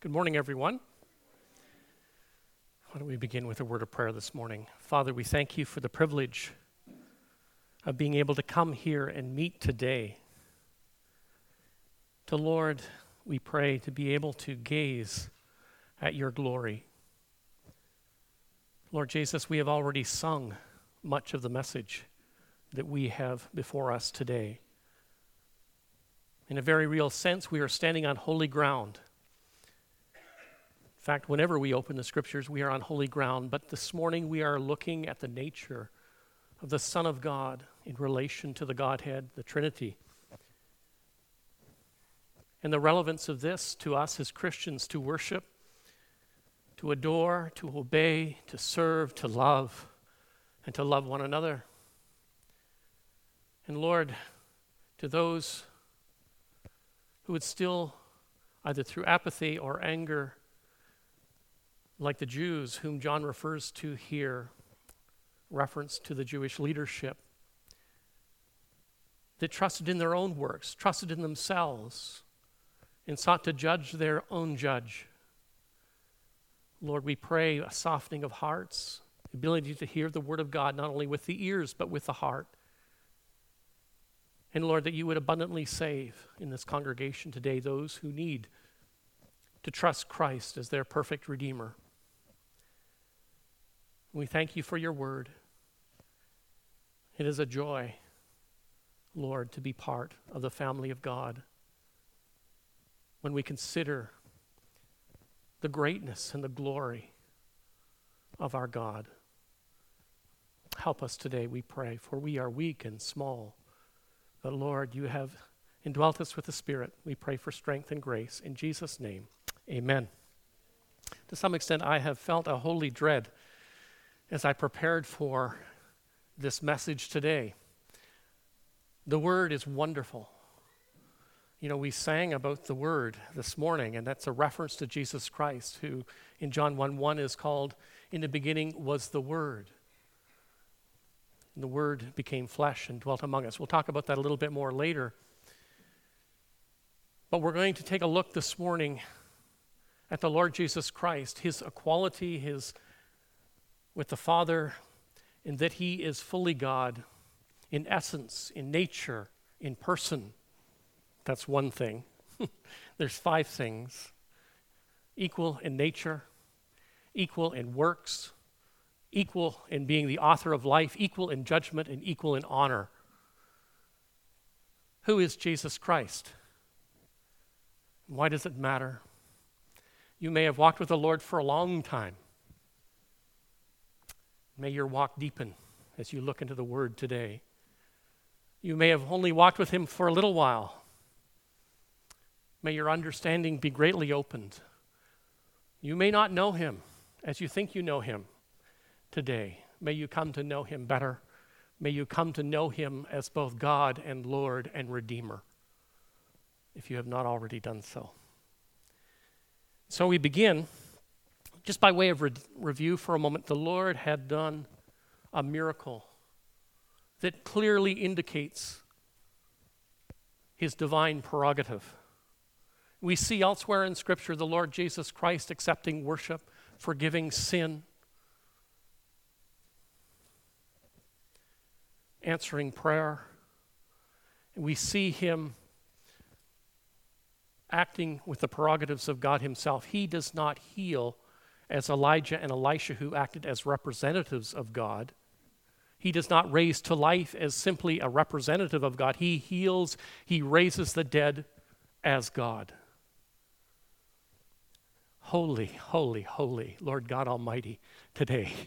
Good morning, everyone. Why don't we begin with a word of prayer this morning? Father, we thank you for the privilege of being able to come here and meet today. To Lord, we pray to be able to gaze at your glory. Lord Jesus, we have already sung much of the message that we have before us today. In a very real sense, we are standing on holy ground. In fact, whenever we open the scriptures, we are on holy ground. But this morning, we are looking at the nature of the Son of God in relation to the Godhead, the Trinity. And the relevance of this to us as Christians to worship, to adore, to obey, to serve, to love, and to love one another. And Lord, to those who would still, either through apathy or anger, like the Jews whom John refers to here, reference to the Jewish leadership, that trusted in their own works, trusted in themselves, and sought to judge their own judge. Lord, we pray a softening of hearts, the ability to hear the word of God, not only with the ears, but with the heart. And Lord, that you would abundantly save in this congregation today those who need to trust Christ as their perfect Redeemer. We thank you for your word. It is a joy, Lord, to be part of the family of God. When we consider the greatness and the glory of our God. Help us today, we pray, for we are weak and small. But Lord, you have indwelt us with the Spirit. We pray for strength and grace. In Jesus' name, amen. To some extent, I have felt a holy dread as I prepared for this message today. The Word is wonderful. You know, we sang about the Word this morning, and that's a reference to Jesus Christ, who in John 1:1 is called, "In the beginning was the Word. And the Word became flesh and dwelt among us." We'll talk about that a little bit more later. But we're going to take a look this morning at the Lord Jesus Christ, his equality, with the Father, in that he is fully God in essence, in nature, in person. That's one thing. There's 5 things. Equal in nature, equal in works, equal in being the author of life, equal in judgment, and equal in honor. Who is Jesus Christ? Why does it matter? You may have walked with the Lord for a long time. May your walk deepen as you look into the Word today. You may have only walked with him for a little while. May your understanding be greatly opened. You may not know him as you think you know him today. May you come to know him better. May you come to know him as both God and Lord and Redeemer, if you have not already done so. So we begin. Just by way of review for a moment, the Lord had done a miracle that clearly indicates his divine prerogative. We see elsewhere in Scripture the Lord Jesus Christ accepting worship, forgiving sin, answering prayer. And we see him acting with the prerogatives of God himself. He does not heal as Elijah and Elisha, who acted as representatives of God. He does not raise to life as simply a representative of God. He heals, he raises the dead as God. Holy, holy, holy, Lord God Almighty, today.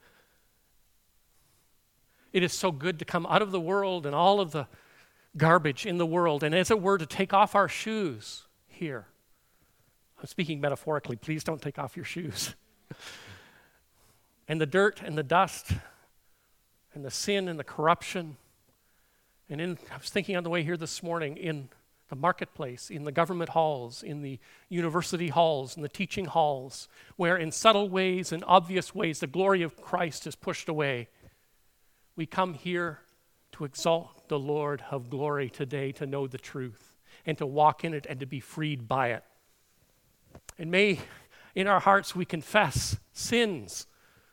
It is so good to come out of the world and all of the garbage in the world, and as it were, to take off our shoes here. I'm speaking metaphorically. Please don't take off your shoes. And the dirt and the dust and the sin and the corruption. And I was thinking on the way here this morning, in the marketplace, in the government halls, in the university halls, in the teaching halls, where in subtle ways and obvious ways the glory of Christ is pushed away. We come here to exalt the Lord of glory today, to know the truth and to walk in it and to be freed by it. And may in our hearts we confess sins.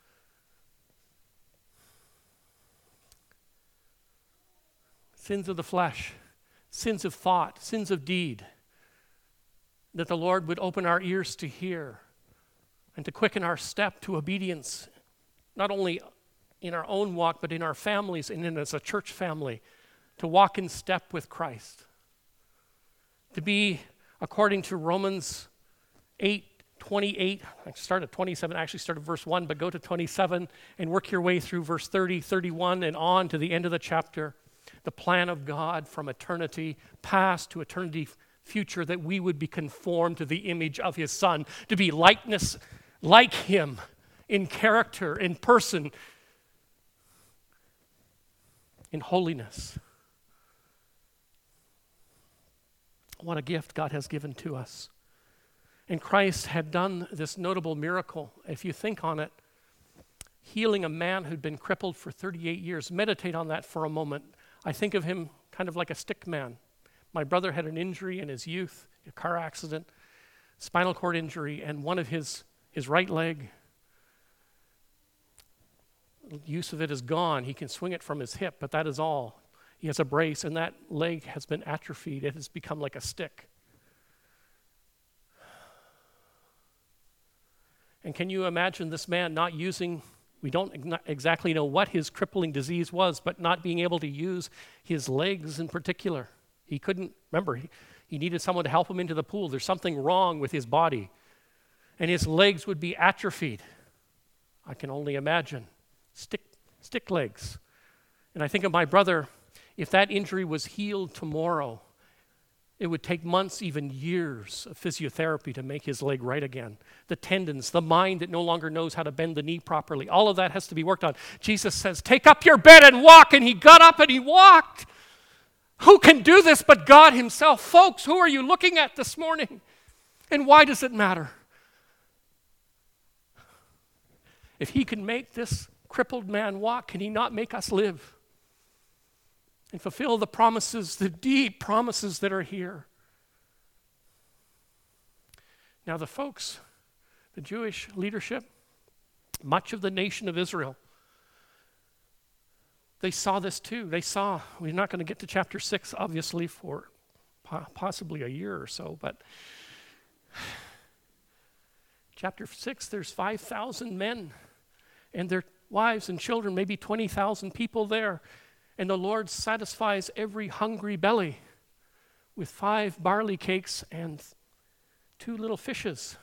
Sins of the flesh, sins of thought, sins of deed. That the Lord would open our ears to hear and to quicken our step to obedience, not only in our own walk, but in our families and in as a church family, to walk in step with Christ. To be, according to Romans 8:28, I started at 27, I actually started verse 1, but go to 27 and work your way through verse 30, 31, and on to the end of the chapter. The plan of God from eternity past to eternity future, that we would be conformed to the image of his Son, to be likeness like him in character, in person, in holiness. What a gift God has given to us. And Christ had done this notable miracle, if you think on it, healing a man who'd been crippled for 38 years. Meditate on that for a moment. I think of him kind of like a stick man. My brother had an injury in his youth, a car accident, spinal cord injury, and one of his right leg, use of it is gone. He can swing it from his hip, but that is all. He has a brace, and that leg has been atrophied. It has become like a stick. And can you imagine this man not using, we don't exactly know what his crippling disease was, but not being able to use his legs in particular. He couldn't, remember, he needed someone to help him into the pool. There's something wrong with his body. And his legs would be atrophied. I can only imagine. Stick legs. And I think of my brother, if that injury was healed tomorrow, it would take months, even years of physiotherapy to make his leg right again. The tendons, the mind that no longer knows how to bend the knee properly, all of that has to be worked on. Jesus says, take up your bed and walk, and he got up and he walked. Who can do this but God himself? Folks, who are you looking at this morning? And why does it matter? If he can make this crippled man walk, can he not make us live? And fulfill the promises, the deep promises that are here. Now the folks, the Jewish leadership, much of the nation of Israel, they saw this too. We're not going to get to chapter 6, obviously, for possibly a year or so, but chapter 6, there's 5,000 men and their wives and children, maybe 20,000 people there. And the Lord satisfies every hungry belly with 5 barley cakes and 2 little fishes.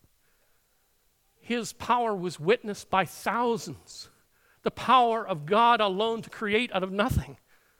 His power was witnessed by thousands. The power of God alone to create out of nothing.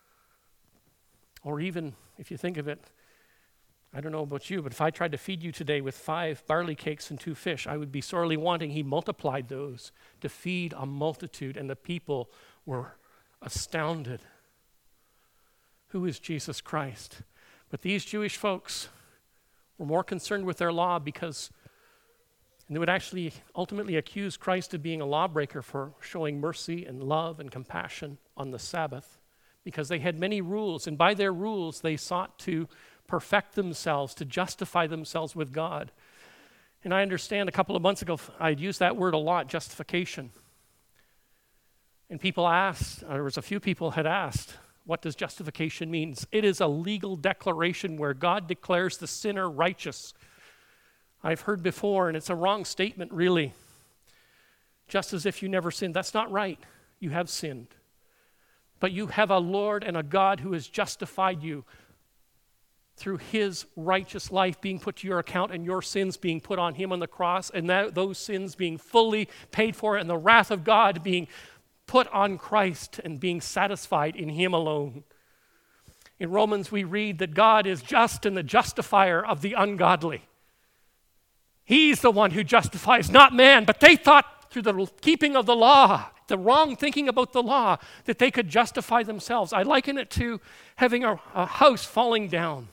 Or even, if you think of it, I don't know about you, but if I tried to feed you today with 5 barley cakes and 2 fish, I would be sorely wanting. He multiplied those to feed a multitude, and the people were astounded. Who is Jesus Christ? But these Jewish folks were more concerned with their law because they would actually ultimately accuse Christ of being a lawbreaker for showing mercy and love and compassion on the Sabbath, because they had many rules, and by their rules they sought to perfect themselves, to justify themselves with God. And I understand a couple of months ago I'd used that word a lot, justification. And people asked, or there was a few people had asked, what does justification mean? It is a legal declaration where God declares the sinner righteous. I've heard before, and it's a wrong statement really. Just as if you never sinned. That's not right. You have sinned. But you have a Lord and a God who has justified you through his righteous life being put to your account and your sins being put on him on the cross, and those sins being fully paid for, and the wrath of God being put on Christ and being satisfied in him alone. In Romans we read that God is just and the justifier of the ungodly. He's the one who justifies, not man. But they thought through the keeping of the law, the wrong thinking about the law, that they could justify themselves. I liken it to having a house falling down.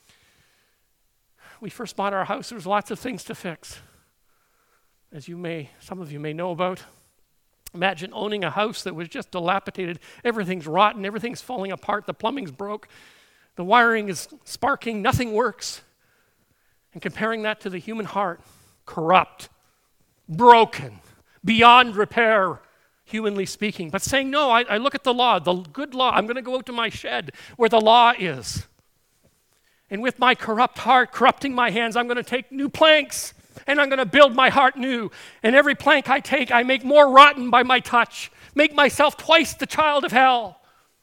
We first bought our house, there was lots of things to fix, as some of you may know about. Imagine owning a house that was just dilapidated. Everything's rotten, everything's falling apart, the plumbing's broke, the wiring is sparking, nothing works. And comparing that to the human heart, corrupt, broken, beyond repair, humanly speaking. But saying, no, I look at the law, the good law. I'm going to go out to my shed where the law is. And with my corrupt heart, corrupting my hands, I'm going to take new planks and I'm going to build my heart new. And every plank I take, I make more rotten by my touch, make myself twice the child of hell.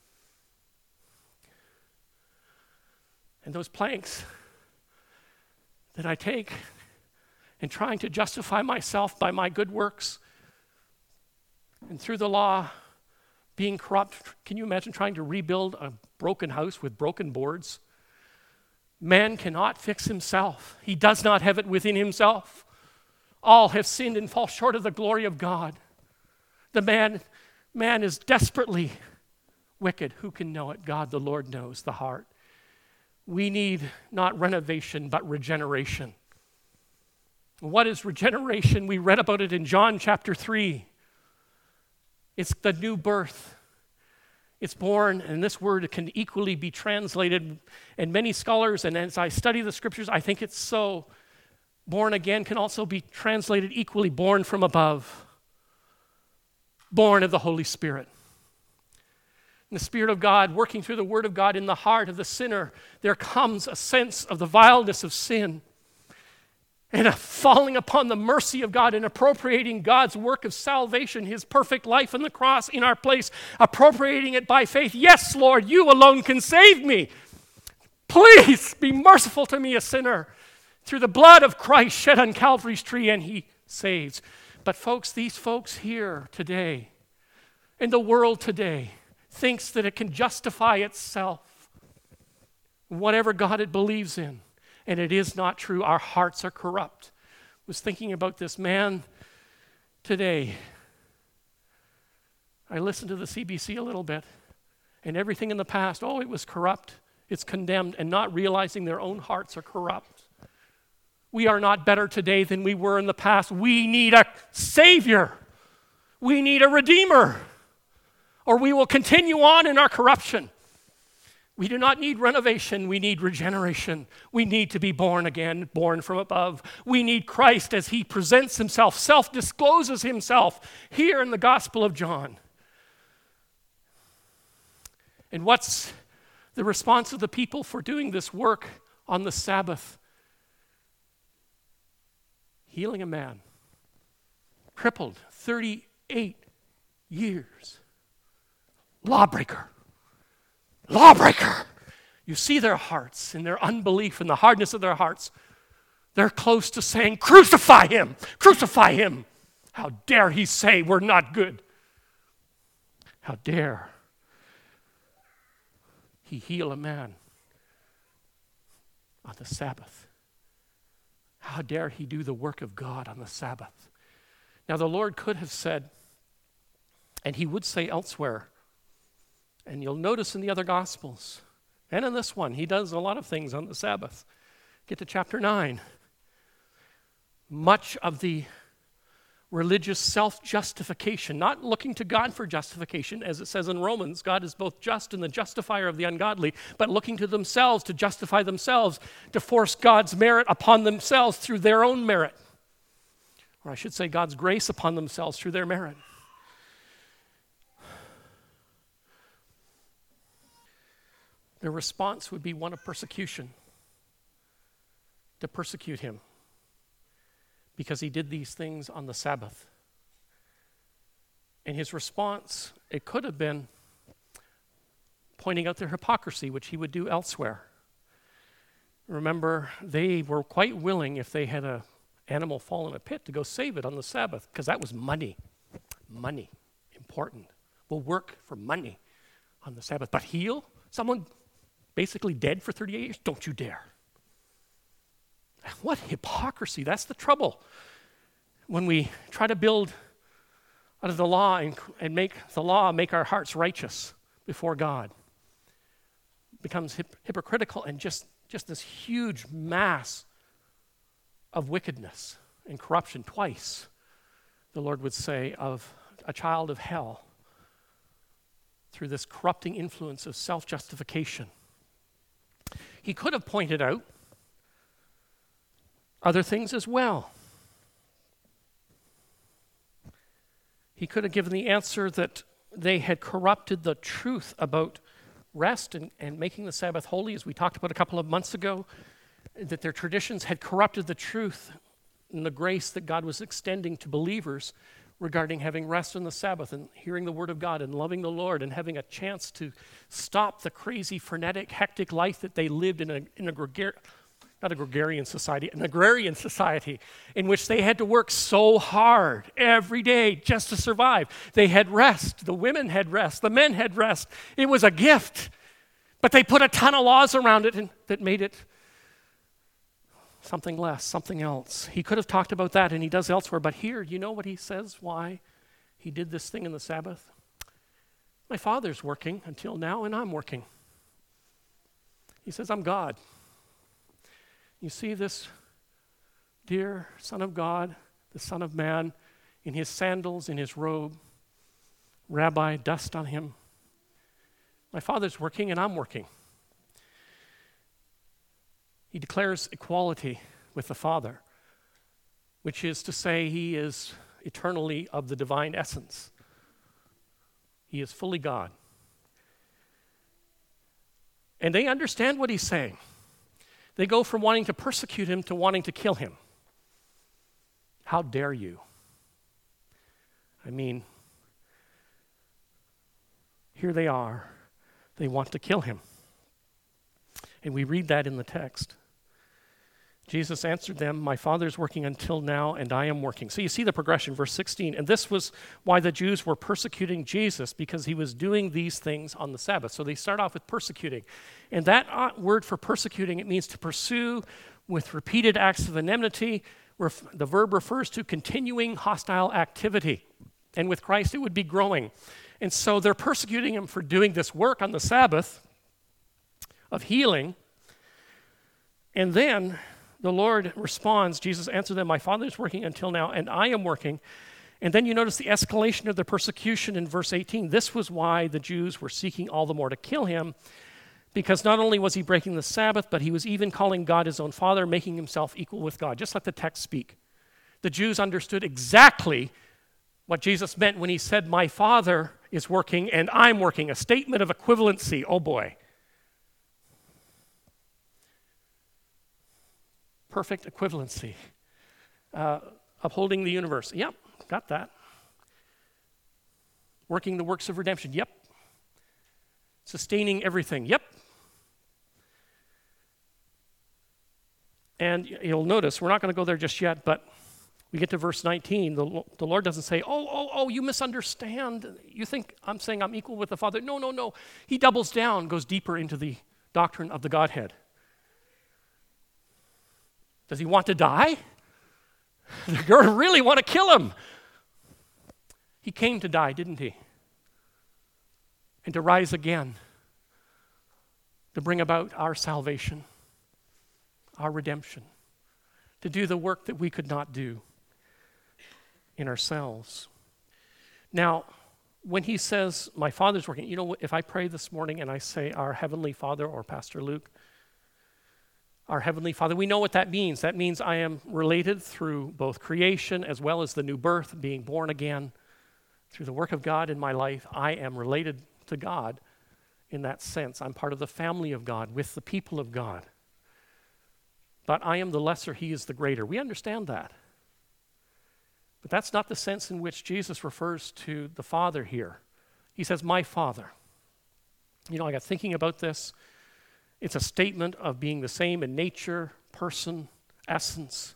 And those planks that I take and trying to justify myself by my good works and through the law being corrupt. Can you imagine trying to rebuild a broken house with broken boards? Man cannot fix himself. He does not have it within himself. All have sinned and fall short of the glory of God. The man is desperately wicked. Who can know it? God, the Lord, knows the heart. We need not renovation, but regeneration. What is regeneration? We read about it in John chapter 3. It's the new birth. It's born, and this word can equally be translated, and many scholars, and as I study the scriptures, I think it's so. Born again can also be translated equally, born from above, born of the Holy Spirit. And the Spirit of God working through the Word of God in the heart of the sinner, there comes a sense of the vileness of sin and a falling upon the mercy of God and appropriating God's work of salvation, his perfect life on the cross in our place, appropriating it by faith. Yes, Lord, you alone can save me. Please be merciful to me, a sinner. Through the blood of Christ shed on Calvary's tree, and he saves. But folks, these folks here today, in the world today, thinks that it can justify itself, whatever God it believes in. And it is not true. Our hearts are corrupt. I was thinking about this man today. I listened to the CBC a little bit, and everything in the past, it was corrupt, it's condemned, and not realizing their own hearts are corrupt. We are not better today than we were in the past. We need a Savior. We need a Redeemer, or we will continue on in our corruption. We do not need renovation. We need regeneration. We need to be born again, born from above. We need Christ as he presents himself, self-discloses himself here in the Gospel of John. And what's the response of the people for doing this work on the Sabbath? Healing a man, crippled, 38 years. Lawbreaker. You see their hearts and their unbelief and the hardness of their hearts. They're close to saying, crucify him, crucify him. How dare he say we're not good? How dare he heal a man on the Sabbath? How dare he do the work of God on the Sabbath? Now the Lord could have said, and he would say elsewhere, and you'll notice in the other Gospels, and in this one, he does a lot of things on the Sabbath. Get to chapter 9. Much of the religious self-justification, not looking to God for justification, as it says in Romans, God is both just and the justifier of the ungodly, but looking to themselves to justify themselves, to force God's merit upon themselves through their own merit. Or I should say God's grace upon themselves through their merit. Their response would be one of persecution, to persecute him because he did these things on the Sabbath. And his response, it could have been pointing out their hypocrisy, which he would do elsewhere. Remember, they were quite willing, if they had an animal fall in a pit, to go save it on the Sabbath, because that was money. Money, important. We'll work for money on the Sabbath. But heal someone basically dead for 38 years? Don't you dare. What hypocrisy. That's the trouble. When we try to build out of the law and make the law make our hearts righteous before God, it becomes hypocritical and just this huge mass of wickedness and corruption. Twice, the Lord would say, of a child of hell through this corrupting influence of self-justification. He could have pointed out other things as well. He could have given the answer that they had corrupted the truth about rest and making the Sabbath holy, as we talked about a couple of months ago, that their traditions had corrupted the truth and the grace that God was extending to believers regarding having rest on the Sabbath and hearing the Word of God and loving the Lord and having a chance to stop the crazy, frenetic, hectic life that they lived in an agrarian society in which they had to work so hard every day just to survive. They had rest. The women had rest. The men had rest. It was a gift. But they put a ton of laws around it that made it something less, something else. He could have talked about that, and he does elsewhere, but here, you know what he says why he did this thing in the Sabbath? My Father's working until now, and I'm working. He says, I'm God. You see this dear Son of God, the Son of Man, in his sandals, in his robe, rabbi, dust on him. My Father's working, and I'm working. He declares equality with the Father, which is to say he is eternally of the divine essence. He is fully God. And they understand what he's saying. They go from wanting to persecute him to wanting to kill him. How dare you? I mean, here they are. They want to kill him. And we read that in the text. Jesus answered them, my Father's working until now, and I am working. So you see the progression, verse 16. And this was why the Jews were persecuting Jesus, because he was doing these things on the Sabbath. So they start off with persecuting. And that word for persecuting, it means to pursue with repeated acts of enmity, where the verb refers to continuing hostile activity. And with Christ, it would be growing. And so they're persecuting him for doing this work on the Sabbath of healing. And then the Lord responds, Jesus answered them, my Father is working until now, and I am working. And then you notice the escalation of the persecution in verse 18. This was why the Jews were seeking all the more to kill him, because not only was he breaking the Sabbath, but he was even calling God his own Father, making himself equal with God. Just let the text speak. The Jews understood exactly what Jesus meant when he said, my Father is working and I'm working, a statement of equivalency. Oh boy. Perfect equivalency. Upholding the universe. Yep, got that. Working the works of redemption. Yep. Sustaining everything. Yep. And you'll notice, we're not going to go there just yet, but we get to verse 19. The Lord doesn't say, oh, you misunderstand. You think I'm saying I'm equal with the Father. No. He doubles down, goes deeper into the doctrine of the Godhead. Does he want to die? They're going to really want to kill him. He came to die, didn't he? And to rise again, to bring about our salvation, our redemption, to do the work that we could not do in ourselves. Now, when he says, my Father's working, you know, if I pray this morning and I say, our Heavenly Father, or Pastor Luke, our Heavenly Father, we know what that means. That means I am related through both creation as well as the new birth, being born again. Through the work of God in my life, I am related to God in that sense. I'm part of the family of God, with the people of God. But I am the lesser, he is the greater. We understand that. But that's not the sense in which Jesus refers to the Father here. He says, my Father. You know, I got thinking about this. It's a statement of being the same in nature, person, essence.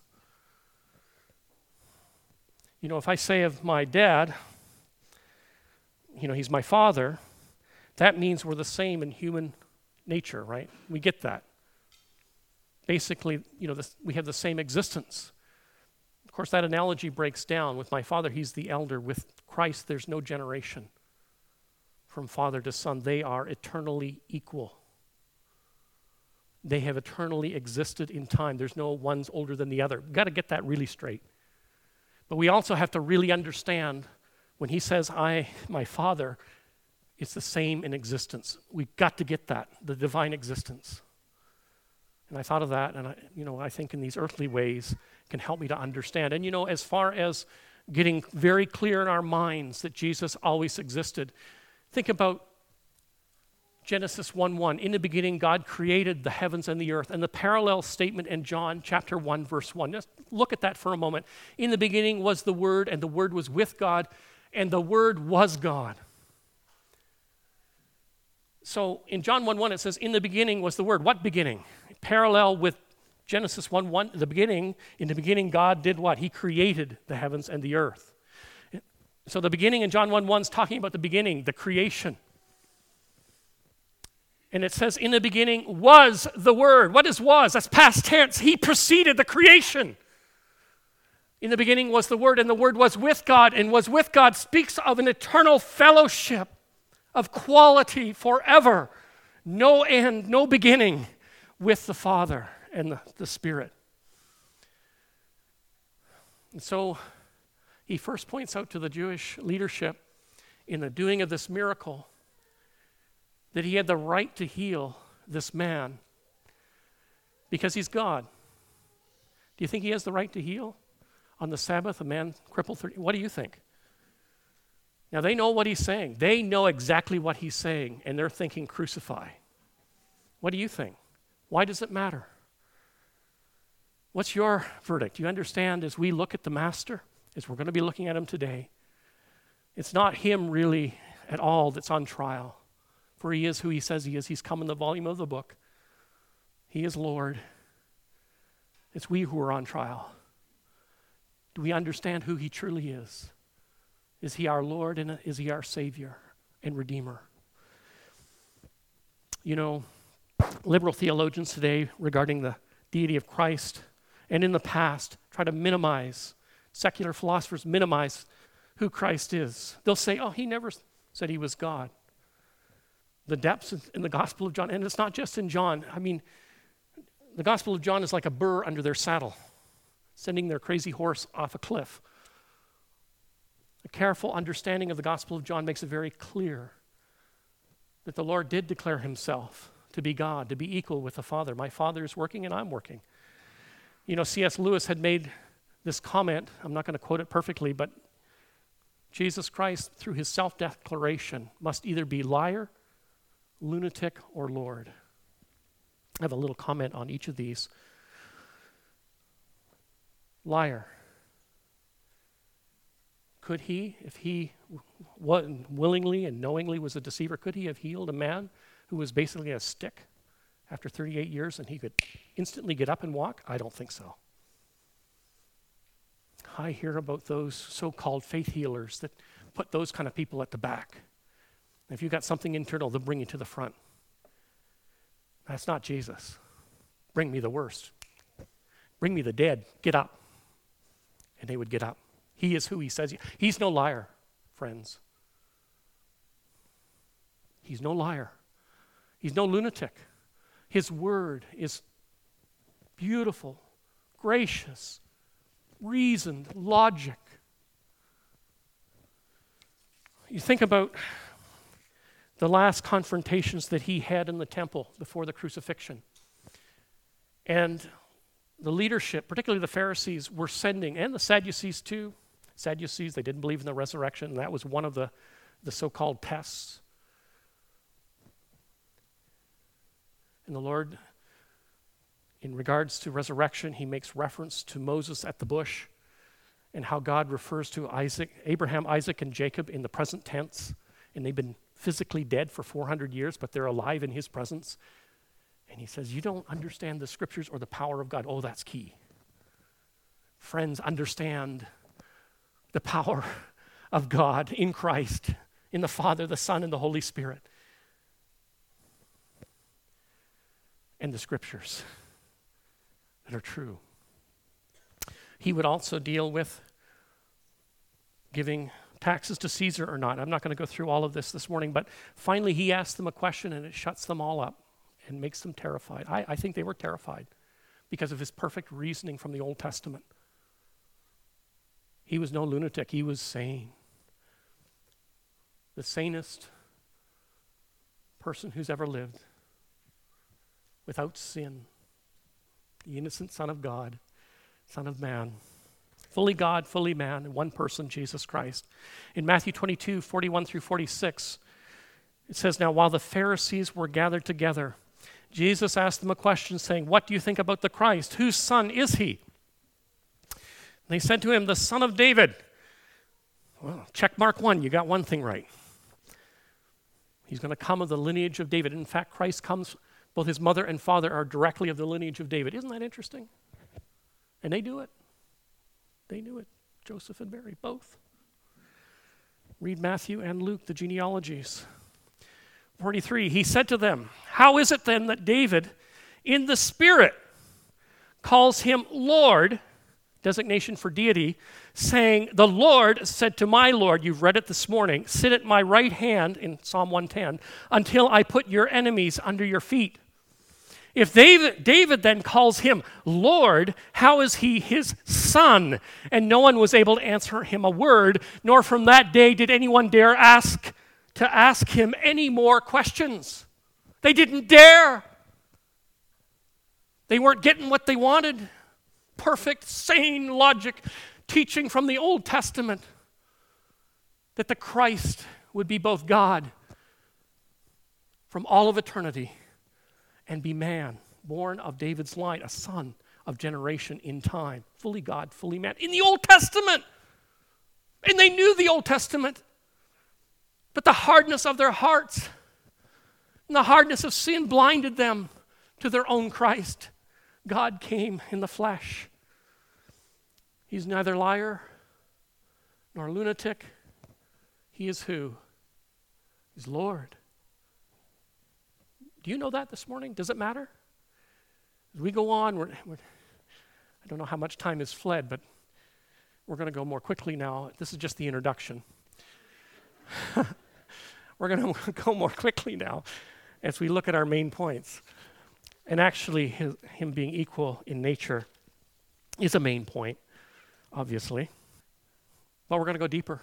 You know, if I say of my dad, you know, he's my father, that means we're the same in human nature, right? We get that. Basically, you know, we have the same existence. Of course, that analogy breaks down. With my father, he's the elder. With Christ, there's no generation from father to son. They are eternally equal. They have eternally existed in time. There's no one's older than the other. We've got to get that really straight. But we also have to really understand when he says, my Father, it's the same in existence. We've got to get that, the divine existence. And I thought of that, and I think in these earthly ways can help me to understand. And as far as getting very clear in our minds that Jesus always existed. Think about Genesis 1:1. In the beginning, God created the heavens and the earth. And the parallel statement in John chapter 1, verse 1. Just look at that for a moment. In the beginning was the Word, and the Word was with God, and the Word was God. So in John 1:1, it says, in the beginning was the Word. What beginning? Parallel with Genesis 1:1, in the beginning, God did what? He created the heavens and the earth. So the beginning in John 1:1 is talking about the beginning, the creation. And it says, in the beginning was the Word. What is was? That's past tense. He preceded the creation. In the beginning was the Word, and the Word was with God, and was with God speaks of an eternal fellowship of quality forever, no end, no beginning, with the Father and the Spirit. And so he first points out to the Jewish leadership in the doing of this miracle that he had the right to heal this man because he's God. Do you think he has the right to heal on the Sabbath a man crippled 30? What do you think? Now they know what he's saying. They know exactly what he's saying, and they're thinking crucify. What do you think? Why does it matter? What's your verdict? You understand, as we look at the Master, as we're going to be looking at him today, it's not him really at all that's on trial. For he is who he says he is. He's come in the volume of the book. He is Lord. It's we who are on trial. Do we understand who he truly is? Is he our Lord and is he our Savior and Redeemer? You know, liberal theologians today regarding the deity of Christ and in the past try to minimize, secular philosophers minimize who Christ is. They'll say, oh, he never said he was God. The depths in the Gospel of John, and it's not just in John. I mean, the Gospel of John is like a burr under their saddle, sending their crazy horse off a cliff. A careful understanding of the Gospel of John makes it very clear that the Lord did declare himself to be God, to be equal with the Father. My Father is working and I'm working. You know, C.S. Lewis had made this comment. I'm not going to quote it perfectly, but Jesus Christ, through his self-declaration, must either be liar, lunatic, or Lord. I have a little comment on each of these. Liar. Could he, if he willingly and knowingly was a deceiver, could he have healed a man who was basically a stick after 38 years and he could instantly get up and walk? I don't think so. I hear about those so-called faith healers that put those kind of people at the back. If you've got something internal, they'll bring you to the front. That's not Jesus. Bring me the worst. Bring me the dead. Get up. And they would get up. He is who he says. He's no liar, friends. He's no liar. He's no lunatic. His word is beautiful, gracious, reasoned, logic. You think about the last confrontations that he had in the temple before the crucifixion. And the leadership, particularly the Pharisees, were sending, and the Sadducees too. Sadducees, they didn't believe in the resurrection, and that was one of the so-called tests. And the Lord, in regards to resurrection, he makes reference to Moses at the bush and how God refers to Abraham, Isaac, and Jacob in the present tense, and they've been physically dead for 400 years, but they're alive in his presence. And he says, you don't understand the scriptures or the power of God. Oh, that's key. Friends, understand the power of God in Christ, in the Father, the Son, and the Holy Spirit. And the scriptures that are true. He would also deal with giving taxes to Caesar or not. I'm not going to go through all of this morning, but finally he asks them a question and it shuts them all up and makes them terrified. I think they were terrified because of his perfect reasoning from the Old Testament. He was no lunatic. He was sane. The sanest person who's ever lived. Without sin. The innocent Son of God, Son of Man, Fully God, fully man, in one person, Jesus Christ. In Matthew 22, 41 through 46, it says, "Now while the Pharisees were gathered together, Jesus asked them a question, saying, 'What do you think about the Christ? Whose son is he?' They said to him, 'The son of David.'" Well, check mark one, you got one thing right. He's going to come of the lineage of David. In fact, Christ comes, both his mother and father are directly of the lineage of David. Isn't that interesting? And they do it. They knew it. Joseph and Mary, both. Read Matthew and Luke, the genealogies. 43, he said to them, "How is it then that David, in the Spirit, calls him Lord," designation for deity, saying, "The Lord said to my Lord," you've read it this morning, "sit at my right hand," in Psalm 110, "until I put your enemies under your feet." If David then calls him Lord, how is he his son? And no one was able to answer him a word, nor from that day did anyone dare ask him any more questions. They didn't dare. They weren't getting what they wanted. Perfect, sane logic, teaching from the Old Testament that the Christ would be both God from all of eternity and be man, born of David's line, a son of generation in time, fully God, fully man, in the Old Testament. And they knew the Old Testament, but the hardness of their hearts and the hardness of sin blinded them to their own Christ. God came in the flesh. He's neither liar nor lunatic. He is who? He's Lord. Do you know that this morning? Does it matter? As we go on, I don't know how much time has fled, but we're going to go more quickly now. This is just the introduction. We're going to go more quickly now as we look at our main points. And actually, him being equal in nature is a main point, obviously. But we're going to go deeper.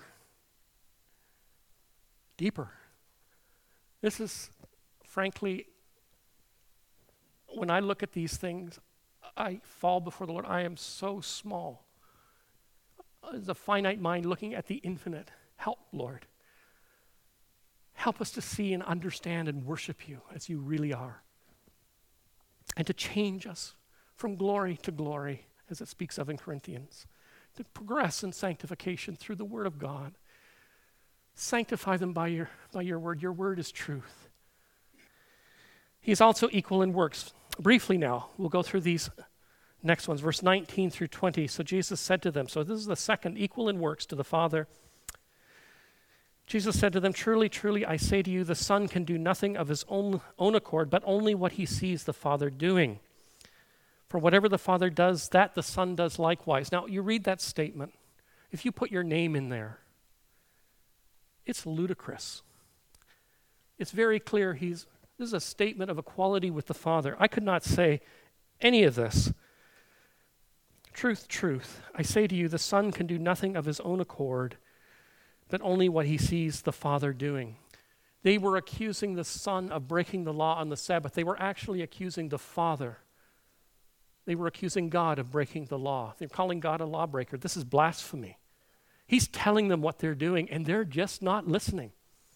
Deeper. This is, frankly, when I look at these things, I fall before the Lord. I am so small. As a finite mind looking at the infinite. Help, Lord. Help us to see and understand and worship you as you really are. And to change us from glory to glory, as it speaks of in Corinthians. To progress in sanctification through the Word of God. Sanctify them by your word. Your word is truth. He is also equal in works. Briefly now, we'll go through these next ones, verse 19 through 20. So Jesus said to them, so this is the second, equal in works to the Father. Jesus said to them, "Truly, truly, I say to you, the Son can do nothing of his own accord, but only what he sees the Father doing. For whatever the Father does, that the Son does likewise." Now, you read that statement. If you put your name in there, it's ludicrous. It's very clear this is a statement of equality with the Father. I could not say any of this. Truth, truth, I say to you, the Son can do nothing of his own accord, but only what he sees the Father doing. They were accusing the Son of breaking the law on the Sabbath. They were actually accusing the Father. They were accusing God of breaking the law. They're calling God a lawbreaker. This is blasphemy. He's telling them what they're doing, and they're just not listening.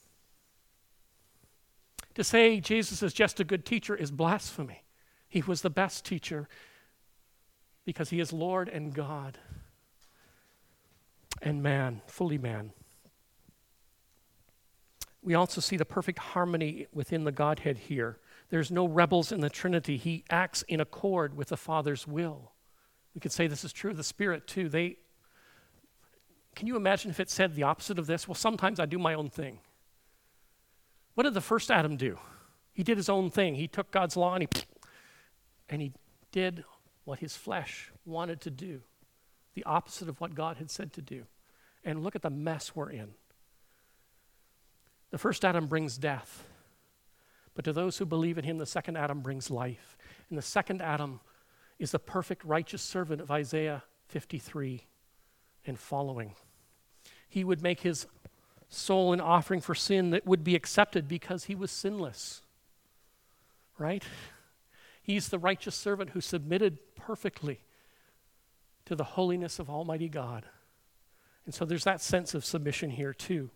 To say Jesus is just a good teacher is blasphemy. He was the best teacher because he is Lord and God and man, fully man. We also see the perfect harmony within the Godhead here. There's no rebels in the Trinity. He acts in accord with the Father's will. We could say this is true of the Spirit too. Can you imagine if it said the opposite of this? Well, sometimes I do my own thing. What did the first Adam do? He did his own thing. He took God's law and he did what his flesh wanted to do, the opposite of what God had said to do. And look at the mess we're in. The first Adam brings death, but to those who believe in him, the second Adam brings life. And the second Adam is the perfect righteous servant of Isaiah 53 and following. He would make his soul an offering for sin that would be accepted because he was sinless. Right? He's the righteous servant who submitted perfectly to the holiness of Almighty God. And so there's that sense of submission here too.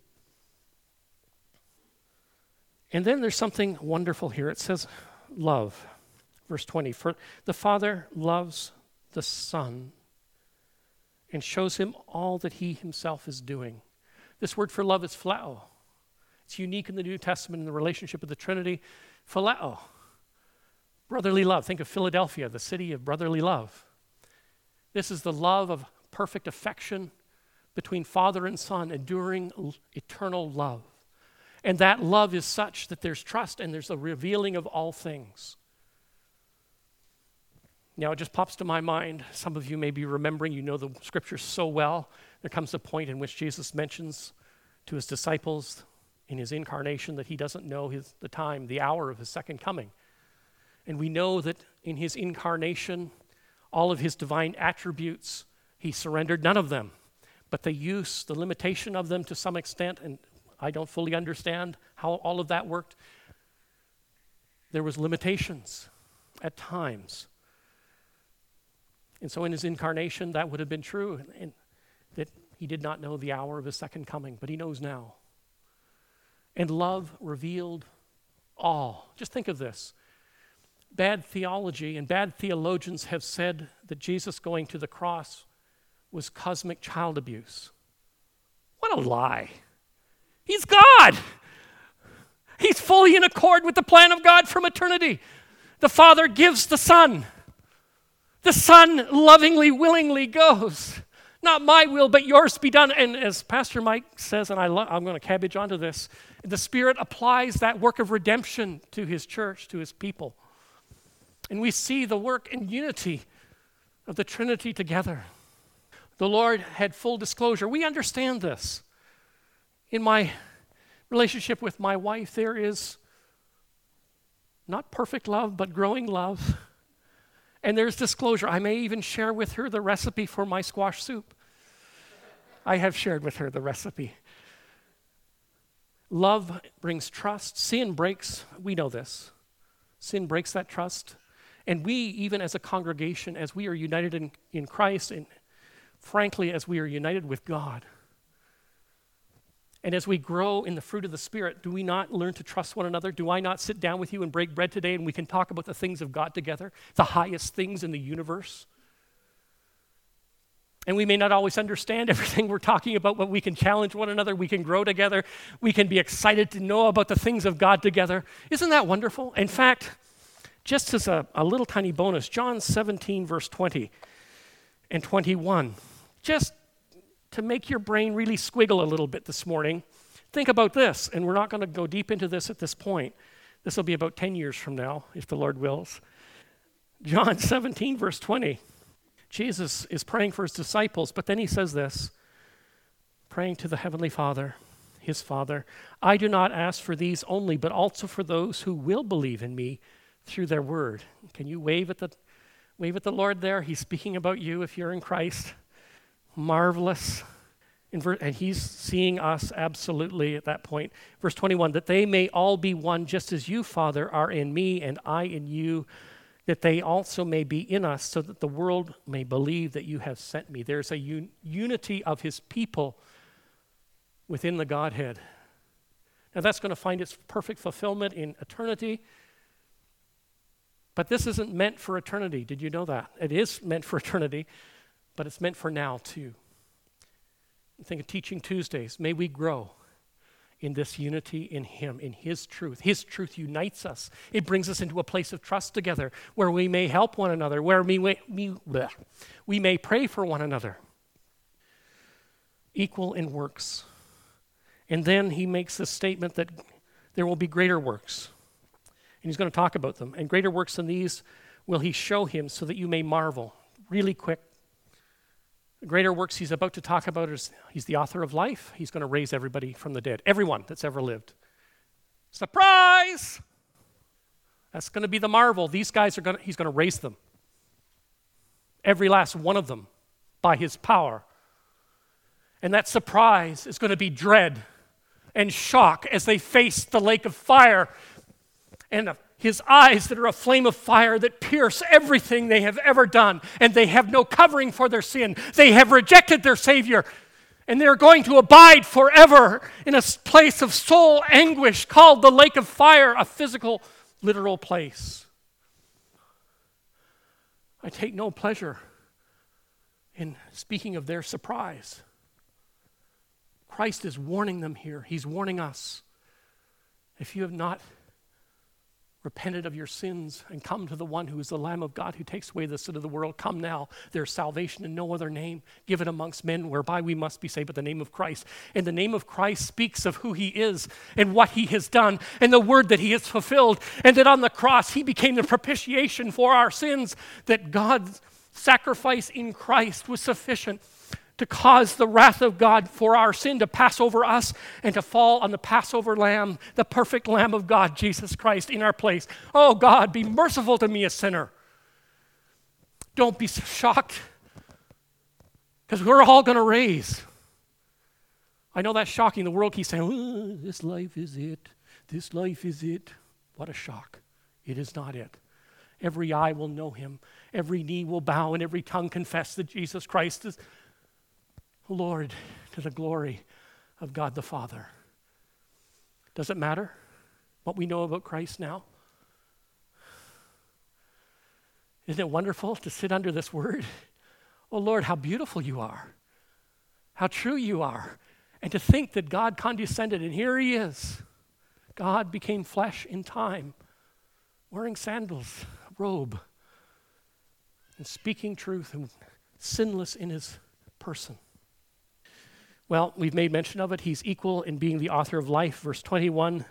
And then there's something wonderful here. It says love. Verse 20, for the Father loves the Son and shows him all that he himself is doing. This word for love is phileo. It's unique in the New Testament in the relationship of the Trinity. Phileo, brotherly love. Think of Philadelphia, the city of brotherly love. This is the love of perfect affection between Father and Son, enduring eternal love. And that love is such that there's trust and there's a revealing of all things. Now, it just pops to my mind, some of you may be remembering, you know the scriptures so well. There comes a point in which Jesus mentions to his disciples in his incarnation that he doesn't know the time, the hour of his second coming. And we know that in his incarnation, all of his divine attributes, he surrendered none of them. But the use, the limitation of them to some extent, and I don't fully understand how all of that worked. There was limitations at times. And so in his incarnation, that would have been true, and that he did not know the hour of his second coming, but he knows now. And love revealed all. Just think of this. Bad theology and bad theologians have said that Jesus going to the cross was cosmic child abuse. What a lie. He's God. He's fully in accord with the plan of God from eternity. The Father gives the Son. The Son lovingly, willingly goes. Not my will, but yours be done. And as Pastor Mike says, and I'm going to cabbage onto this, the Spirit applies that work of redemption to his church, to his people. And we see the work and unity of the Trinity together. The Lord had full disclosure. We understand this. In my relationship with my wife, there is not perfect love, but growing love. And there's disclosure. I may even share with her the recipe for my squash soup. I have shared with her the recipe. Love brings trust. Sin breaks, we know this. Sin breaks that trust. And we, even as a congregation, as we are united in Christ, and frankly, as we are united with God, and as we grow in the fruit of the Spirit, do we not learn to trust one another? Do I not sit down with you and break bread today and we can talk about the things of God together, the highest things in the universe? And we may not always understand everything we're talking about, but we can challenge one another. We can grow together. We can be excited to know about the things of God together. Isn't that wonderful? In fact, just as a little tiny bonus, John 17, verse 20 and 21, just to make your brain really squiggle a little bit this morning, think about this, and we're not going to go deep into this at this point. This will be about 10 years from now, if the Lord wills. John 17, verse 20. Jesus is praying for his disciples, but then he says this, praying to the Heavenly Father, his Father, I do not ask for these only, but also for those who will believe in me through their word. Can you wave at the Lord there? He's speaking about you if you're in Christ. Marvelous. And he's seeing us absolutely at that point. Verse 21, that they may all be one, just as you, Father, are in me and I in you, that they also may be in us, so that the world may believe that you have sent me. There's a unity of his people within the Godhead. Now that's going to find its perfect fulfillment in eternity. But this isn't meant for eternity. Did you know that? It is meant for eternity, but it's meant for now too. Think of Teaching Tuesdays. May we grow in this unity in him, in his truth. His truth unites us. It brings us into a place of trust together where we may help one another, where we may pray for one another. Equal in works. And then he makes this statement that there will be greater works. And he's going to talk about them. And greater works than these will he show him, so that you may marvel. Really quick. The greater works he's about to talk about is he's the author of life. He's going to raise everybody from the dead. Everyone that's ever lived. Surprise! That's going to be the marvel. These guys he's going to raise them. Every last one of them by his power. And that surprise is going to be dread and shock as they face the lake of fire and a His eyes that are a flame of fire that pierce everything they have ever done, and they have no covering for their sin. They have rejected their Savior, and they're going to abide forever in a place of soul anguish called the lake of fire, a physical, literal place. I take no pleasure in speaking of their surprise. Christ is warning them here. He's warning us. If you have not repented of your sins and come to the one who is the Lamb of God who takes away the sin of the world, come now. There's salvation in no other name given amongst men whereby we must be saved but the name of Christ. And the name of Christ speaks of who he is and what he has done and the word that he has fulfilled, and that on the cross he became the propitiation for our sins, that God's sacrifice in Christ was sufficient to cause the wrath of God for our sin to pass over us and to fall on the Passover lamb, the perfect Lamb of God, Jesus Christ, in our place. Oh God, be merciful to me, a sinner. Don't be shocked, because we're all going to raise. I know that's shocking. The world keeps saying, oh, this life is it. This life is it. What a shock. It is not it. Every eye will know him. Every knee will bow and every tongue confess that Jesus Christ is Lord, to the glory of God the Father. Does it matter what we know about Christ now? Isn't it wonderful to sit under this word? Oh Lord, how beautiful you are. How true you are. And to think that God condescended, and here he is. God became flesh in time, wearing sandals, a robe, and speaking truth and sinless in his person. Well, we've made mention of it. He's equal in being the author of life. Verse 21,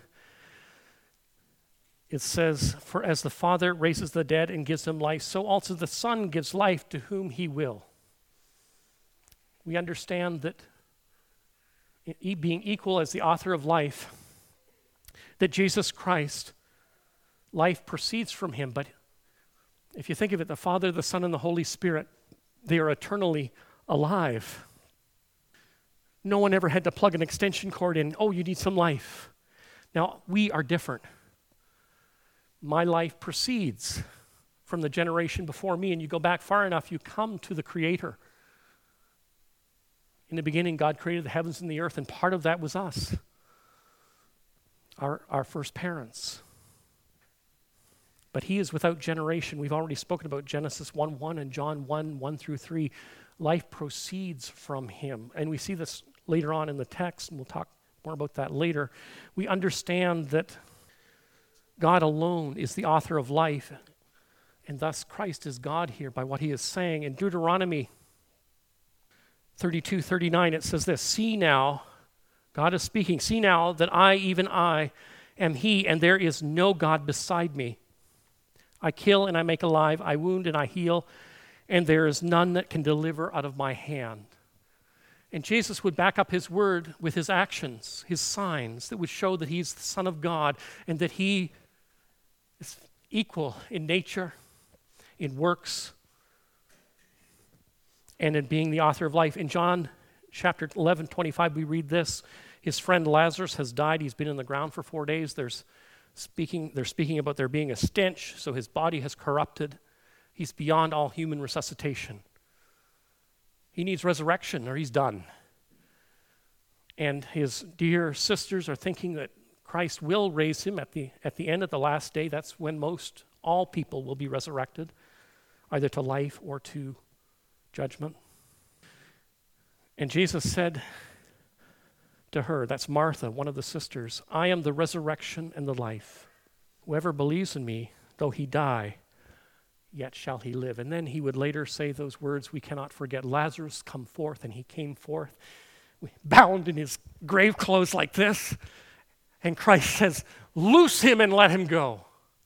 it says, for as the Father raises the dead and gives them life, so also the Son gives life to whom he will. We understand that being equal as the author of life, that Jesus Christ, life proceeds from him. But if you think of it, the Father, the Son, and the Holy Spirit, they are eternally alive. No one ever had to plug an extension cord in. Oh, you need some life. Now, we are different. My life proceeds from the generation before me, and you go back far enough, you come to the Creator. In the beginning, God created the heavens and the earth, and part of that was us, our first parents. But he is without generation. We've already spoken about Genesis 1:1 and John 1:1-3. Life proceeds from him. And we see this later on in the text, and we'll talk more about that later. We understand that God alone is the author of life, and thus Christ is God here by what he is saying. In Deuteronomy 32:39, it says this, see now, God is speaking, see now that I, even I, am he, and there is no God beside me. I kill and I make alive, I wound and I heal, and there is none that can deliver out of my hand. And Jesus would back up his word with his actions, his signs that would show that he's the Son of God and that he is equal in nature, in works, and in being the author of life. In John chapter 11:25, we read this. His friend Lazarus has died. He's been in the ground for 4 days. They're speaking about there being a stench, so his body has corrupted. He's beyond all human resuscitation. He needs resurrection or he's done. And his dear sisters are thinking that Christ will raise him at the end of the last day. That's when all people will be resurrected, either to life or to judgment. And Jesus said to her, that's Martha, one of the sisters, I am the resurrection and the life. Whoever believes in me, though he die, yet shall he live. And then he would later say those words we cannot forget. Lazarus, come forth. And he came forth, bound in his grave clothes like this. And Christ says, loose him and let him go.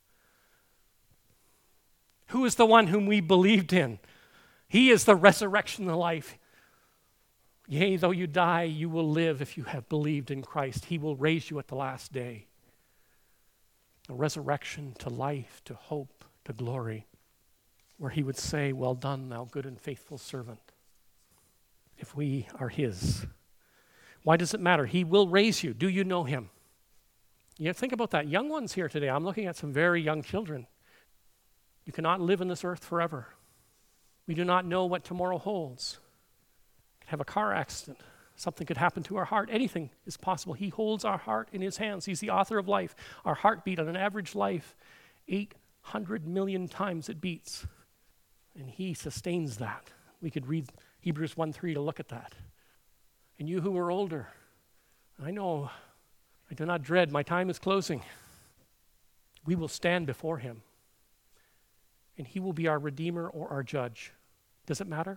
Who is the one whom we believed in? He is the resurrection and the life. Yea, though you die, you will live if you have believed in Christ. He will raise you at the last day. A resurrection to life, to hope, to glory, where he would say, well done, thou good and faithful servant, if we are his. Why does it matter? He will raise you. Do you know him? Think about that. Young ones here today. I'm looking at some very young children. You cannot live in this earth forever. We do not know what tomorrow holds. We could have a car accident. Something could happen to our heart. Anything is possible. He holds our heart in his hands. He's the author of life. Our heartbeat on an average life, 800 million times it beats. And he sustains that. We could read Hebrews 1:3 to look at that. And you who are older, I know, I do not dread, my time is closing. We will stand before him. And he will be our Redeemer or our Judge. Does it matter?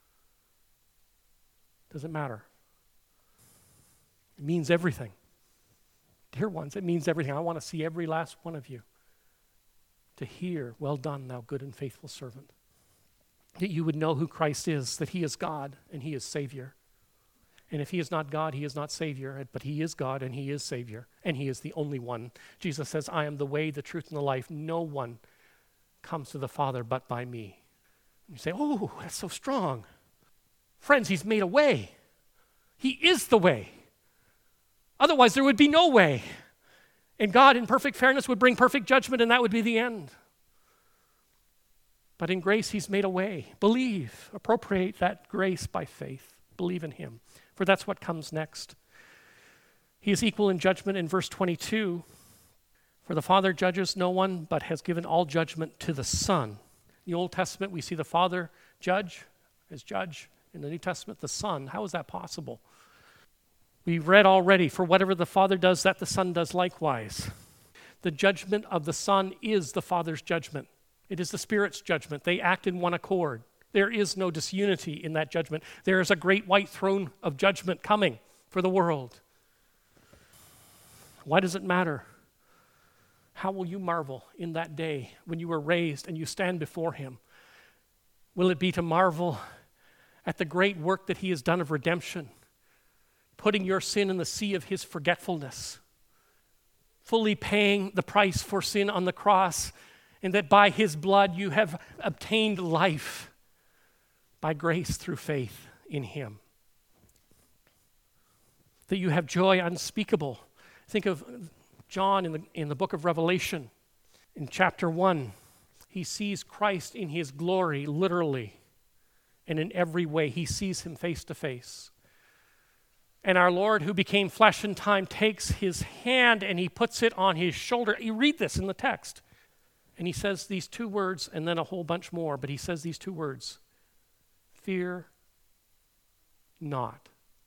Does it matter? It means everything. Dear ones, it means everything. I want to see every last one of you to hear, well done, thou good and faithful servant. That you would know who Christ is, that he is God and he is Savior. And if he is not God, he is not Savior, but he is God and he is Savior, and he is the only one. Jesus says, I am the way, the truth, and the life. No one comes to the Father but by me. And you say, oh, that's so strong. Friends, he's made a way. He is the way. Otherwise, there would be no way. And God, in perfect fairness, would bring perfect judgment, and that would be the end. But in grace, he's made a way. Believe. Appropriate that grace by faith. Believe in him. For that's what comes next. He is equal in judgment in verse 22. For the Father judges no one, but has given all judgment to the Son. In the Old Testament, we see the Father judge as judge. In the New Testament, the Son. How is that possible? We've read already, for whatever the Father does, that the Son does likewise. The judgment of the Son is the Father's judgment. It is the Spirit's judgment. They act in one accord. There is no disunity in that judgment. There is a great white throne of judgment coming for the world. Why does it matter? How will you marvel in that day when you are raised and you stand before him? Will it be to marvel at the great work that he has done of redemption, putting your sin in the sea of his forgetfulness, fully paying the price for sin on the cross, and that by his blood you have obtained life by grace through faith in him? That you have joy unspeakable. Think of John in the book of Revelation. In chapter 1, he sees Christ in his glory, literally, and in every way. He sees him face to face. And our Lord, who became flesh in time, takes his hand and he puts it on his shoulder. You read this in the text. And he says these two words, and then a whole bunch more, but he says these two words: fear not.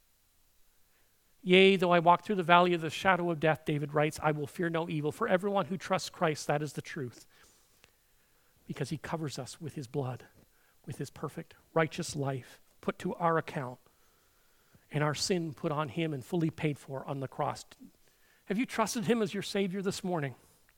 Yea, though I walk through the valley of the shadow of death, David writes, I will fear no evil. For everyone who trusts Christ, that is the truth. Because he covers us with his blood, with his perfect, righteous life put to our account, and our sin put on him and fully paid for on the cross. Have you trusted him as your Savior this morning?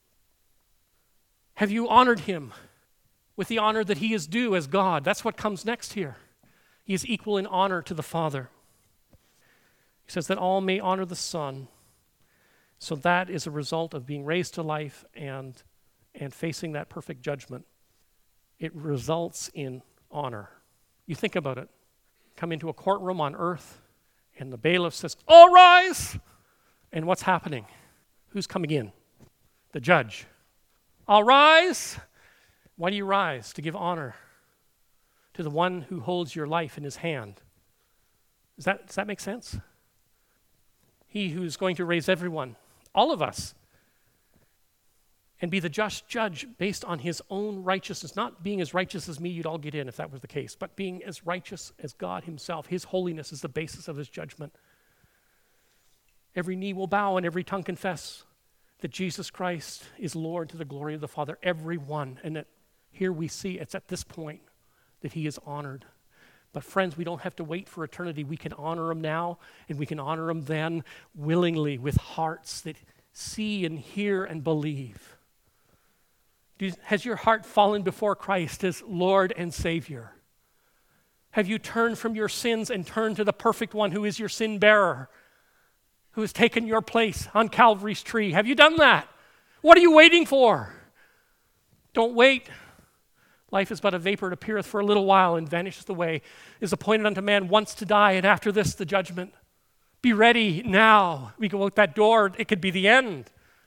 Have you honored him with the honor that he is due as God? That's what comes next here. He is equal in honor to the Father. He says that all may honor the Son. So that is a result of being raised to life and facing that perfect judgment. It results in honor. You think about it. Come into a courtroom on earth, and the bailiff says, all rise! And what's happening? Who's coming in? The judge. All rise! Why do you rise? To give honor to the one who holds your life in his hand. Does that make sense? He who's going to raise everyone, all of us, and be the just judge based on his own righteousness, not being as righteous as me, you'd all get in if that was the case, but being as righteous as God himself. His holiness is the basis of his judgment. Every knee will bow and every tongue confess that Jesus Christ is Lord to the glory of the Father. Every one. And that here we see it's at this point that he is honored. But friends, we don't have to wait for eternity. We can honor him now, and we can honor him then willingly with hearts that see and hear and believe. Has your heart fallen before Christ as Lord and Savior? Have you turned from your sins and turned to the perfect one who is your sin bearer, who has taken your place on Calvary's tree? Have you done that? What are you waiting for? Don't wait. Life is but a vapor, it appeareth for a little while and vanisheth away. Is appointed unto man once to die, and after this the judgment. Be ready now. We go out that door, it could be the end.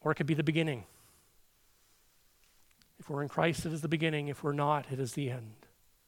or it could be the beginning. If we're in Christ, it is the beginning. If we're not, it is the end.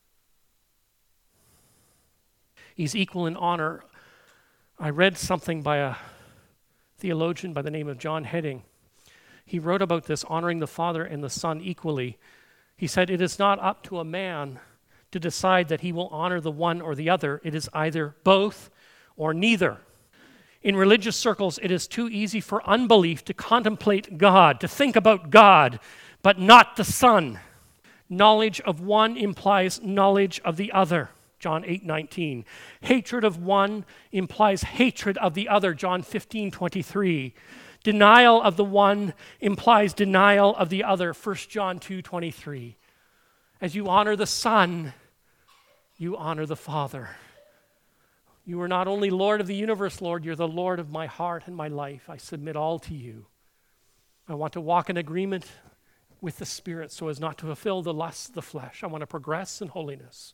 He's equal in honor. I read something by a theologian by the name of John Hedding. He wrote about this, honoring the Father and the Son equally. He said, "It is not up to a man to decide that he will honor the one or the other. It is either both or neither. In religious circles, it is too easy for unbelief to contemplate God, to think about God, but not the Son. Knowledge of one implies knowledge of the other." John 8:19. Hatred of one implies hatred of the other. John 15:23. Denial of the one implies denial of the other. 1 John 2:23. As you honor the Son, you honor the Father. You are not only Lord of the universe, Lord, you're the Lord of my heart and my life. I submit all to you. I want to walk in agreement with the Spirit so as not to fulfill the lusts of the flesh. I want to progress in holiness.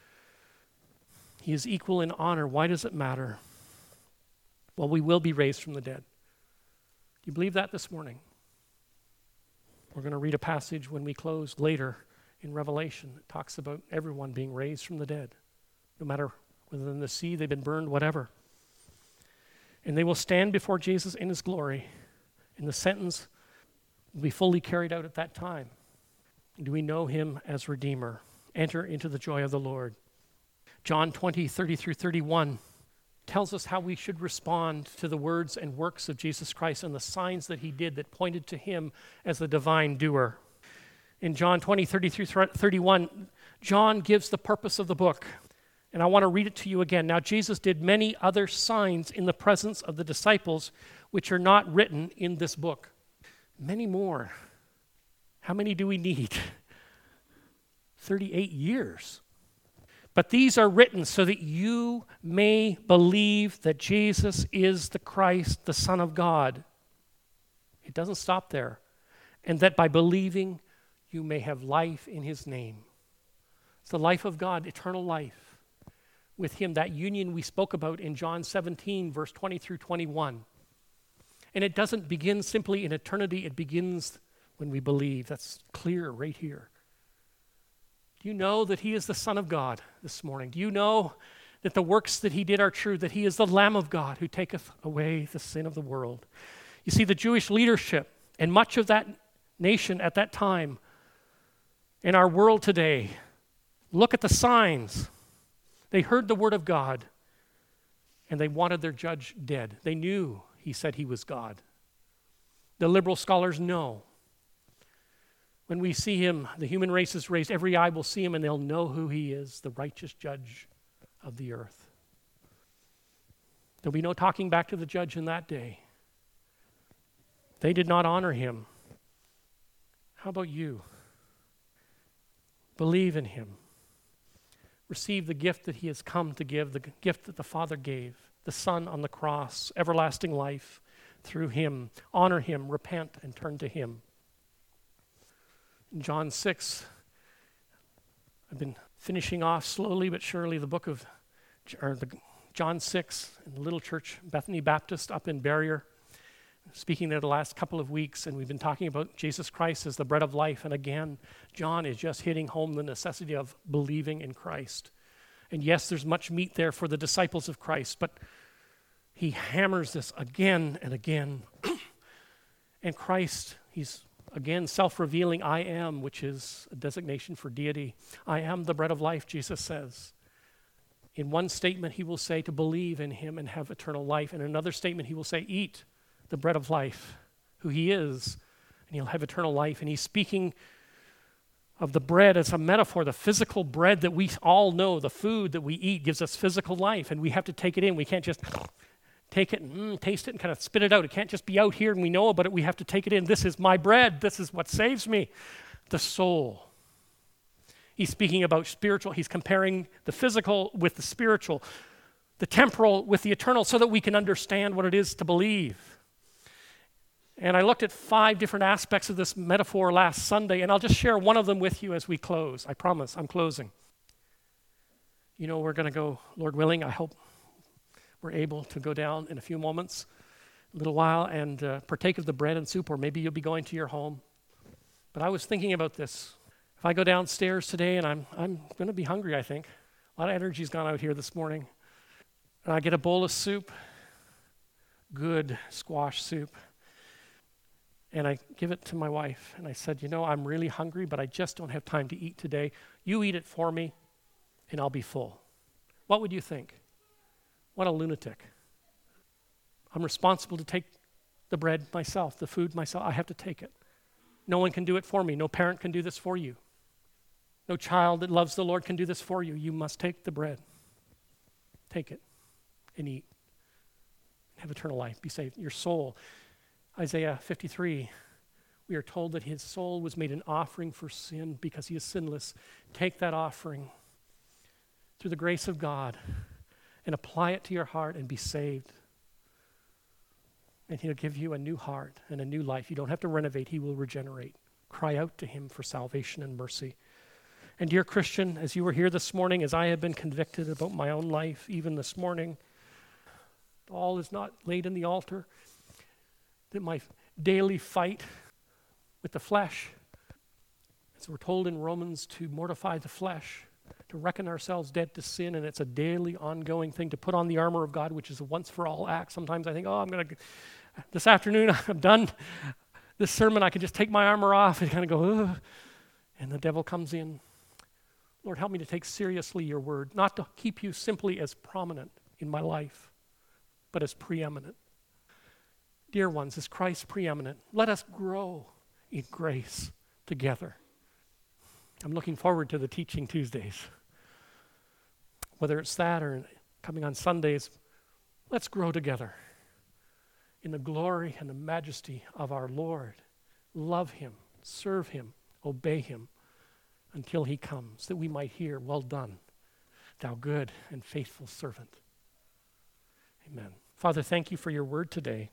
He is equal in honor. Why does it matter? Well, we will be raised from the dead. Do you believe that this morning? We're going to read a passage when we close later in Revelation that talks about everyone being raised from the dead, no matter whether in the sea, they've been burned, whatever. And they will stand before Jesus in his glory, and the sentence will be fully carried out at that time. Do we know him as Redeemer? Enter into the joy of the Lord. John 20:30-31 tells us how we should respond to the words and works of Jesus Christ and the signs that he did that pointed to him as the divine doer. In John 20:30-31, John gives the purpose of the book. And I want to read it to you again. Now, Jesus did many other signs in the presence of the disciples, which are not written in this book. Many more. How many do we need? 38 years. But these are written so that you may believe that Jesus is the Christ, the Son of God. It doesn't stop there. And that by believing, you may have life in his name. It's the life of God, eternal life with him, that union we spoke about in John 17, verse 20-21. And it doesn't begin simply in eternity, it begins when we believe. That's clear right here. Do you know that he is the Son of God this morning? Do you know that the works that he did are true, that he is the Lamb of God who taketh away the sin of the world? You see, the Jewish leadership and much of that nation at that time, in our world today, look at the signs. They heard the word of God, and they wanted their judge dead. They knew he said he was God. The liberal scholars know. When we see him, the human race is raised, every eye will see him, and they'll know who he is, the righteous judge of the earth. There'll be no talking back to the judge in that day. They did not honor him. How about you? Believe in him. Receive the gift that he has come to give, the gift that the Father gave, the Son on the cross, everlasting life through him. Honor him, repent, and turn to him. In John 6, I've been finishing off slowly but surely the book of John 6 in the little church, Bethany Baptist up in Barrier, speaking there the last couple of weeks, and we've been talking about Jesus Christ as the bread of life. And again, John is just hitting home the necessity of believing in Christ. And yes, there's much meat there for the disciples of Christ, but he hammers this again and again. And Christ, he's again self-revealing, I am, which is a designation for deity. I am the bread of life, Jesus says. In one statement, he will say to believe in him and have eternal life. In another statement, he will say, eat the bread of life, who he is, and you'll have eternal life. And he's speaking of the bread as a metaphor, the physical bread that we all know, the food that we eat gives us physical life, and we have to take it in. We can't just take it and taste it and kind of spit it out. It can't just be out here and we know about it. We have to take it in. This is my bread. This is what saves me. The soul. He's speaking about spiritual. He's comparing the physical with the spiritual, the temporal with the eternal, so that we can understand what it is to believe. And I looked at 5 different aspects of this metaphor last Sunday, and I'll just share one of them with you as we close. I promise, I'm closing. You know, we're going to go, Lord willing, I hope we're able to go down in a few moments a little while and partake of the bread and soup, or maybe you'll be going to your home. But I was thinking about this. If I go downstairs today and I'm going to be hungry, I think. A lot of energy's gone out here this morning. And I get a bowl of soup, good squash soup. And I give it to my wife. And I said, I'm really hungry, but I just don't have time to eat today. You eat it for me, and I'll be full. What would you think? What a lunatic. I'm responsible to take the bread myself, the food myself. I have to take it. No one can do it for me. No parent can do this for you. No child that loves the Lord can do this for you. You must take the bread. Take it and eat. Have eternal life. Be saved. Your soul. Isaiah 53, we are told that his soul was made an offering for sin because he is sinless. Take that offering through the grace of God and apply it to your heart and be saved. And he'll give you a new heart and a new life. You don't have to renovate. He will regenerate. Cry out to him for salvation and mercy. And dear Christian, as you were here this morning, as I have been convicted about my own life, even this morning, all is not laid in the altar, that my daily fight with the flesh, as we're told in Romans, to mortify the flesh, to reckon ourselves dead to sin, and it's a daily ongoing thing to put on the armor of God, which is a once-for-all act. Sometimes I think, this afternoon I'm done this sermon, I can just take my armor off and kind of go, ugh, and the devil comes in. Lord, help me to take seriously your word, not to keep you simply as prominent in my life, but as preeminent. Dear ones, is Christ preeminent? Let us grow in grace together. I'm looking forward to the Teaching Tuesdays. Whether it's that or coming on Sundays, let's grow together in the glory and the majesty of our Lord. Love him, serve him, obey him until he comes, that we might hear, well done, thou good and faithful servant. Amen. Father, thank you for your word today.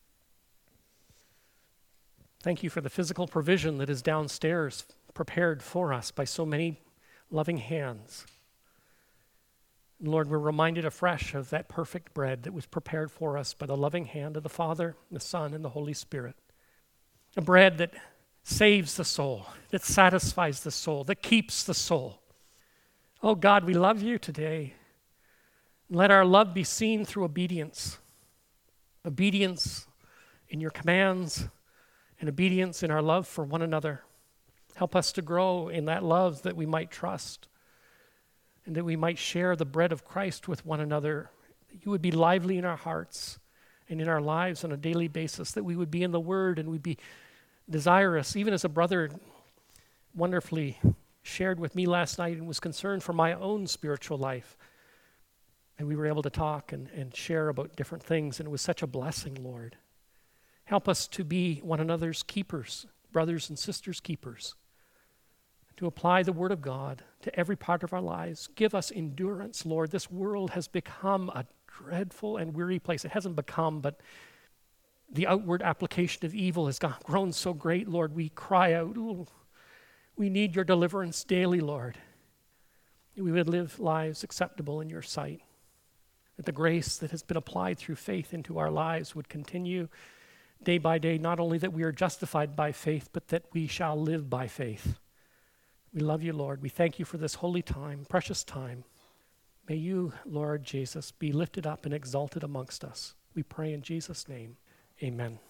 Thank you for the physical provision that is downstairs prepared for us by so many loving hands. And Lord, we're reminded afresh of that perfect bread that was prepared for us by the loving hand of the Father, the Son, and the Holy Spirit. A bread that saves the soul, that satisfies the soul, that keeps the soul. Oh God, we love you today. Let our love be seen through obedience. Obedience in your commands and obedience in our love for one another. Help us to grow in that love that we might trust and that we might share the bread of Christ with one another. That you would be lively in our hearts and in our lives on a daily basis, that we would be in the Word and we'd be desirous, even as a brother wonderfully shared with me last night and was concerned for my own spiritual life. And we were able to talk and share about different things, and it was such a blessing, Lord. Help us to be one another's keepers, brothers and sisters keepers, to apply the Word of God to every part of our lives. Give us endurance, Lord. This world has become a dreadful and weary place. It hasn't become, but the outward application of evil has grown so great, Lord. We cry out, ooh, we need your deliverance daily, Lord. We would live lives acceptable in your sight. That the grace that has been applied through faith into our lives would continue day by day, not only that we are justified by faith, but that we shall live by faith. We love you, Lord. We thank you for this holy time, precious time. May you, Lord Jesus, be lifted up and exalted amongst us. We pray in Jesus' name. Amen.